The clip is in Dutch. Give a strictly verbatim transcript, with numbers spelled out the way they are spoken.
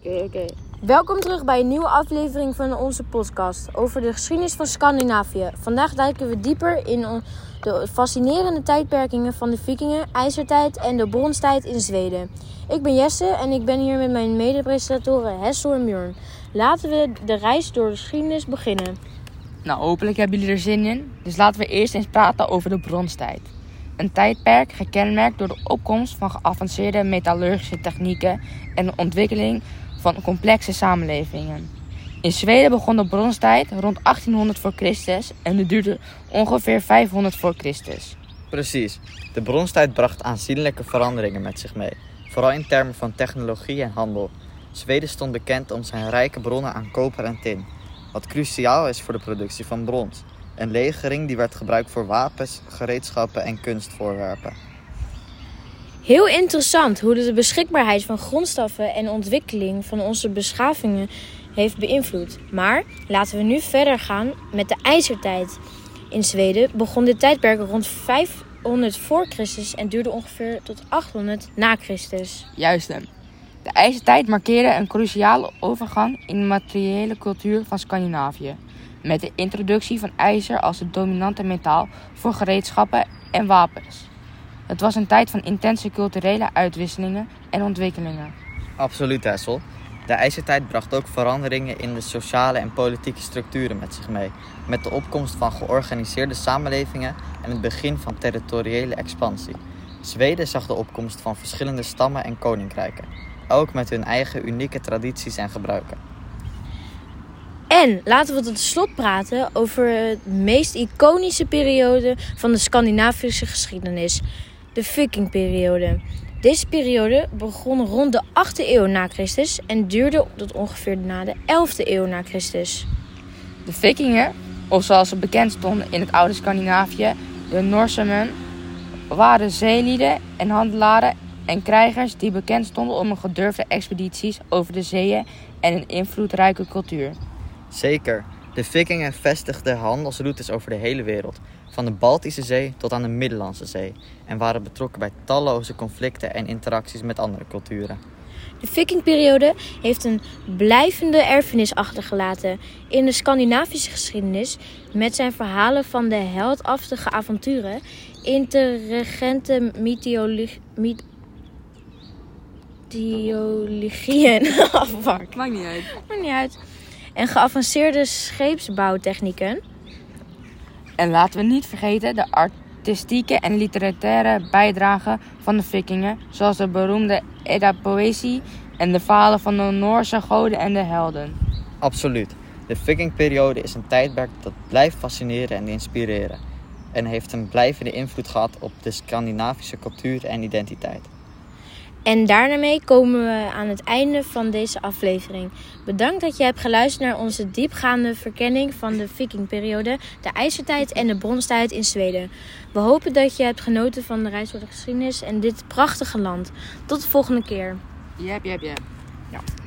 Oké, okay, oké. Okay. Welkom terug bij een nieuwe aflevering van onze podcast over de geschiedenis van Scandinavië. Vandaag duiken we dieper in de fascinerende tijdperkingen van de Vikingen, IJzertijd en de bronstijd in Zweden. Ik ben Jesse en ik ben hier met mijn mede-presentatoren Hessel en Björn. Laten we de reis door de geschiedenis beginnen. Nou, hopelijk hebben jullie er zin in. Dus laten we eerst eens praten over de bronstijd. Een tijdperk gekenmerkt door de opkomst van geavanceerde metallurgische technieken en de ontwikkeling van complexe samenlevingen. In Zweden begon de bronstijd rond achttienhonderd voor Christus en die duurde ongeveer vijfhonderd voor Christus. Precies. De bronstijd bracht aanzienlijke veranderingen met zich mee, vooral in termen van technologie en handel. Zweden stond bekend om zijn rijke bronnen aan koper en tin, wat cruciaal is voor de productie van brons. Een legering die werd gebruikt voor wapens, gereedschappen en kunstvoorwerpen. Heel interessant hoe de beschikbaarheid van grondstoffen en ontwikkeling van onze beschavingen heeft beïnvloed. Maar laten we nu verder gaan met de IJzertijd. In Zweden begon dit tijdperk rond vijfhonderd voor Christus en duurde ongeveer tot achthonderd na Christus. Juist hem. De IJzertijd markeerde een cruciale overgang in de materiële cultuur van Scandinavië, met de introductie van ijzer als het dominante metaal voor gereedschappen en wapens. Het was een tijd van intense culturele uitwisselingen en ontwikkelingen. Absoluut, Hessel. De IJzertijd bracht ook veranderingen in de sociale en politieke structuren met zich mee, met de opkomst van georganiseerde samenlevingen en het begin van territoriële expansie. Zweden zag de opkomst van verschillende stammen en koninkrijken, elk met hun eigen unieke tradities en gebruiken. En laten we tot slot praten over de meest iconische periode van de Scandinavische geschiedenis, de Vikingperiode. Deze periode begon rond de achtste eeuw na Christus en duurde tot ongeveer na de elfde eeuw na Christus. De Vikingen, of zoals ze bekend stonden in het oude Scandinavië, de Norsemen, waren zeelieden en handelaren en krijgers die bekend stonden om hun gedurfde expedities over de zeeën en een invloedrijke cultuur. Zeker. De Vikingen vestigden handelsroutes over de hele wereld, van de Baltische Zee tot aan de Middellandse Zee, en waren betrokken bij talloze conflicten en interacties met andere culturen. De Vikingperiode heeft een blijvende erfenis achtergelaten in de Scandinavische geschiedenis met zijn verhalen van de heldhaftige avonturen, intelligente mythologie, mythologieën, afwacht. Maakt niet uit. Maakt niet uit. En geavanceerde scheepsbouwtechnieken. En laten we niet vergeten de artistieke en literaire bijdrage van de Vikingen, zoals de beroemde Edda-poëzie en de verhalen van de Noorse goden en de helden. Absoluut. De Vikingperiode is een tijdperk dat blijft fascineren en inspireren en heeft een blijvende invloed gehad op de Scandinavische cultuur en identiteit. En daarmee komen we aan het einde van deze aflevering. Bedankt dat je hebt geluisterd naar onze diepgaande verkenning van de Vikingperiode, de IJzertijd en de bronstijd in Zweden. We hopen dat je hebt genoten van de reis door de geschiedenis en dit prachtige land. Tot de volgende keer. Jep, jep, jep. Ja.